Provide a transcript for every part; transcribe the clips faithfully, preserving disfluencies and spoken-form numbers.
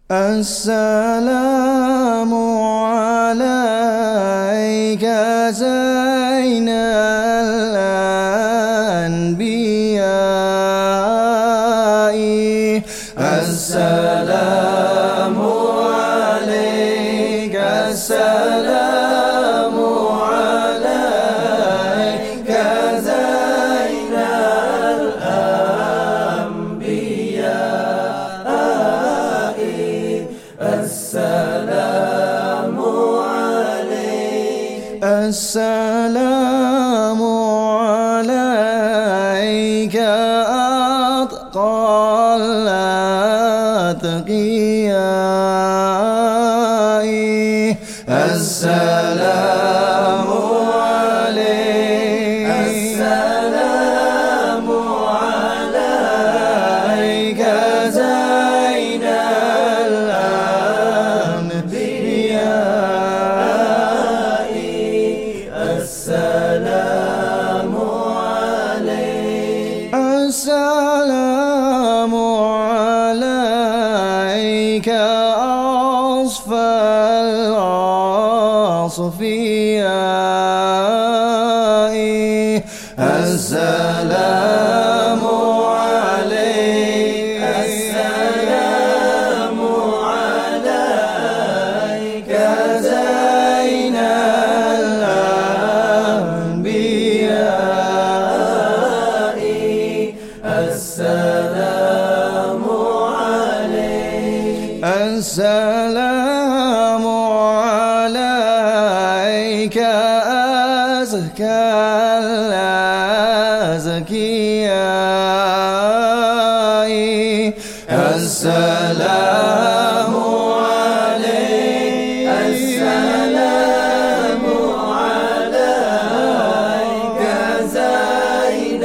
السلام عليك زين الأنبياء. السلام عليك السلام عليك زين الأنبياء. السلام عليك السلام عليك أتقى الأتقياء. السلام عليك السلام عليك زين الأنبياء. السلام عليك السلام عليك أصفى الأصفياء. السلام عليك السلام عليك زين الأنبياء. السلام عليك السلام عليك أزكى الأزكياء. السلام عليك السلام عليك زين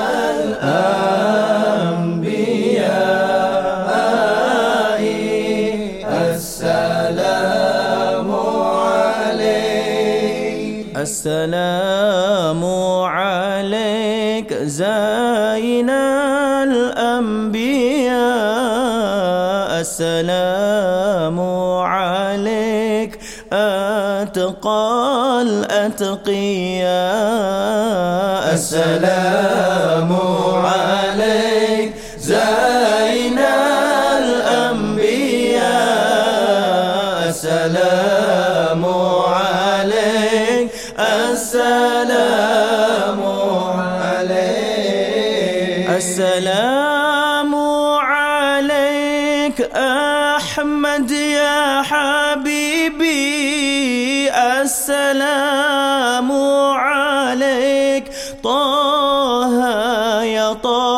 الأنبياء. السلام عليك السلام عليك زين الأنبياء. السلام عليك أتقى الأتقياء. السلام عليك زين الأنبياء. السلام عليك السلام عليك السلام عليك أحمد يا حبيبي. السلام عليك طه يا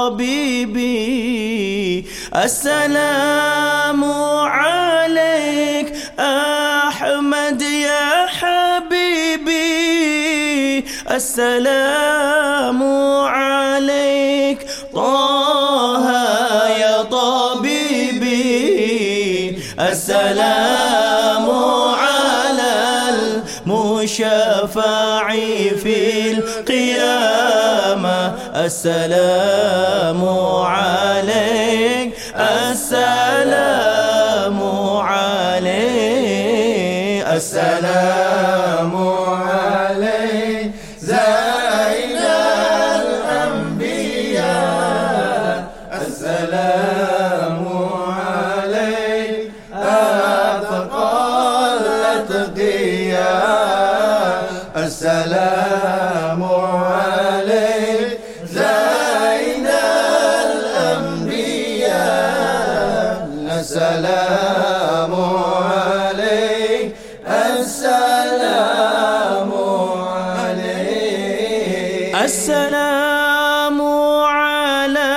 طبيبي. السلام عليك أحمد يا حبيبي. السلام عليك طه يا طبيبي. السلام على المشفع في القيامة. السلام عليك السلام عليك السلام عليك زين الأنبياء. السلام عليك أتقى الأتقياء. السلام عليك زين الأنبياء. السلام عليك السلام عليك السلام على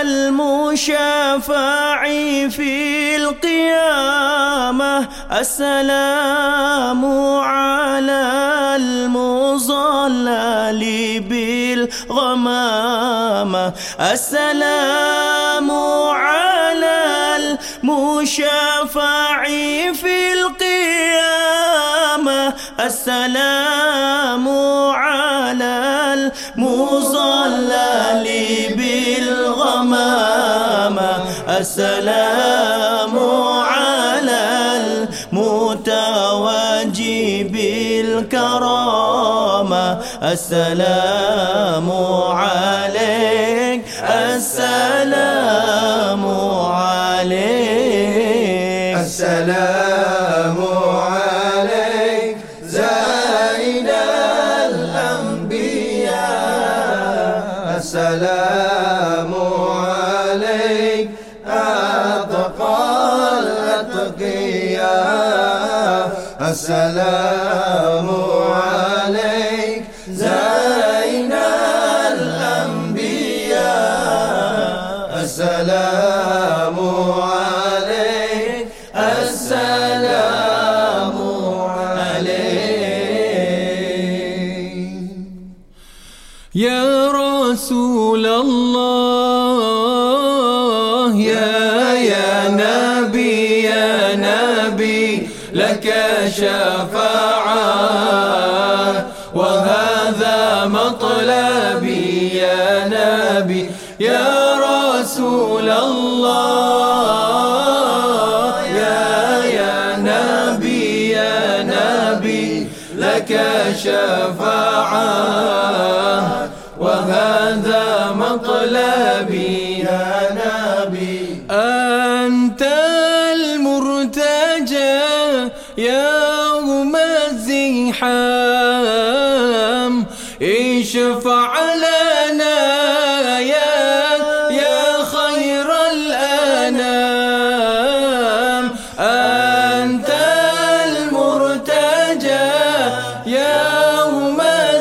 المشفع في القيامة. السلام على المظلل بالغمامة. السلام على المشفع في القيامة. السلام على المظلل بالغمامة. السلام على بالكرامة السلام عليك السلام عليك السلام عليك زين الأنبياء السلام عليك أتقى الأتقياء السلام عليك زين الأنبياء السلام عليك السلام عليك يا رسول الله يا يا نبي يا نبي لك شفاعة وهذا مطلبي يا نبي يا رسول الله يا يا نبي يا نبي لك شفاعة وهذا مطلبي يا نبي أنت المرتجى يوم الزحام اشفع لنا يا يا خير الأنام أنت المرتجى يوم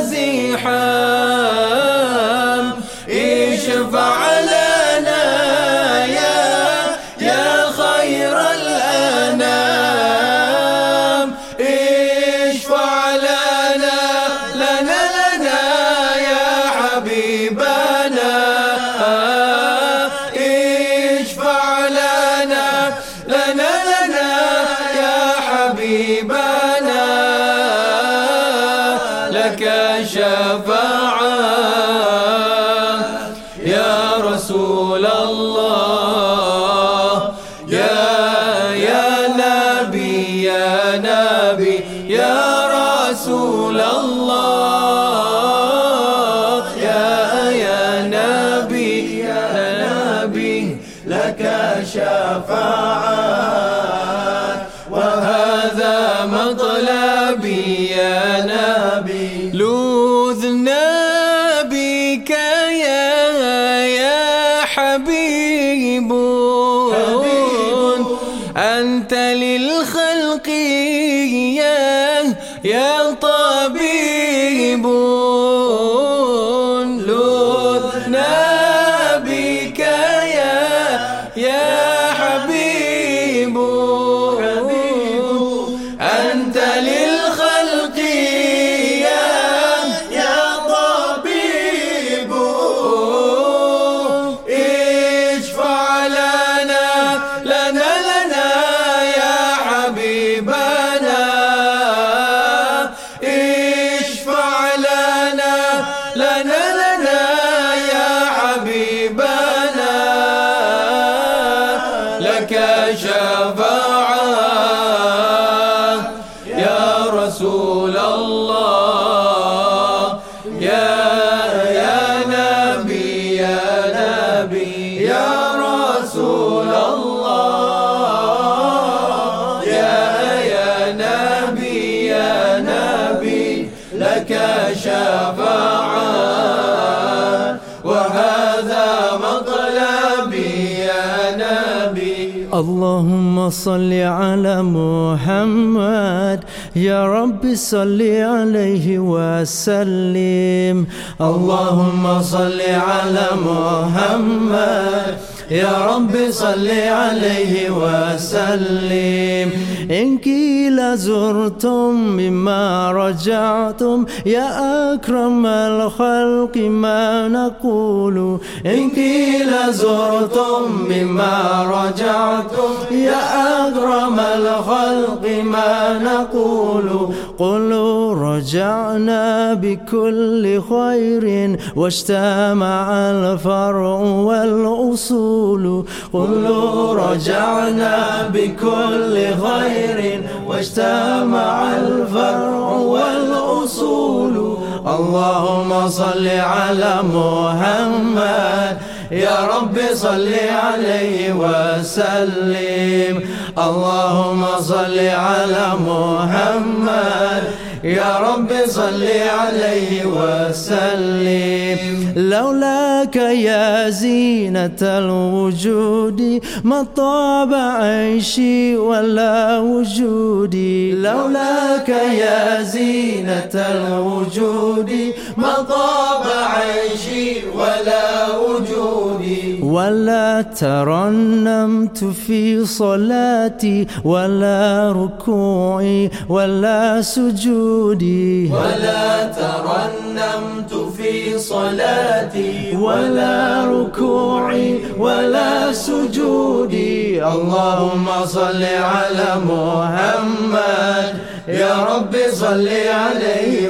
الزحام اشفع لنا يا يا خير الأنام اشفع لنا لنا لنا يا حبيبنا اشفع لنا لنا لنا يا حبيبنا لك شفاعة يا رسول الله يا يا نبي يا نبي يا رسول الله يا يا نبي يا نبي لك شفاعة وهذا مطلبي يا نبي لوذنا بك يا يا حبيب أنت للخلق يا يا طبيب لوذنا بك يا يا حبيب أنت للخلق يا يا طبيب اشفع لنا لنا لنا يا حبيبنا اشفع لنا لنا لنا يا حبيبنا لك شفاعة يا رسول الله يا يا نبي يا نبي يا رسول الله يا يا نبي يا نبي لك شفاعة وهذا مطلبي يا نبي اللهم صل على محمد يا رب صل عليه وسلم اللهم صل على محمد يا رب صل عليه وسلم إن قيل زرتم مما رجعتم يا أكرم الخلق ما نقول إن قيل زرتم مما رجعتم يا أكرم الخلق ما نقول قلوا رجعنا بكل خير واجتمع الفرع والأصول قلوا رجعنا بكل خير واجتمع الفرع والأصول اللهم صل على محمد يا رب صل عليه وسلم اللهم صل على محمد يا رب صل عليه وسلم لولاك يا زينة الوجود ما طاب عيشي ولا وجودي لولاك يا زينة الوجود ما طاب عيشي ولا وجودي ولا ترنمت في صلاتي ولا ركوعي ولا سجودي ولا ترنمت في صلاتي ولا ركوعي ولا سجودي اللهم صل على محمد يا رب صل عليه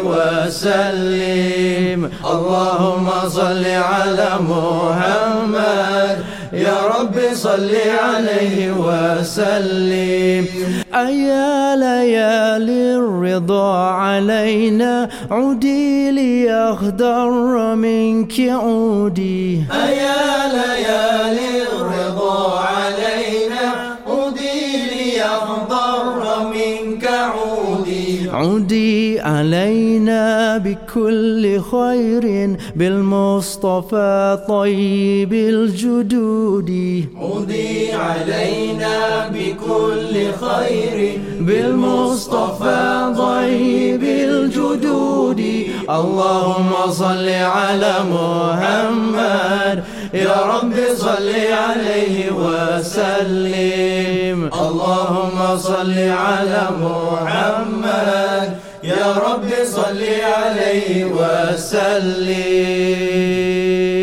وسلم اللهم صل على محمد يا رب صل عليه وسلم أيا ليالي الرضا علينا عودي ليخضر منك عودي أيا ليالي الرضا علينا عودي ليخضر منك عودي عودي علينا بكل خير بالمصطفى طيب الجدود عودي علينا بكل خير بالمصطفى طيب الجدود اللهم صل على محمد يا رب صل عليه وسلم اللهم صل على محمد يا رب صل عليه وسلم.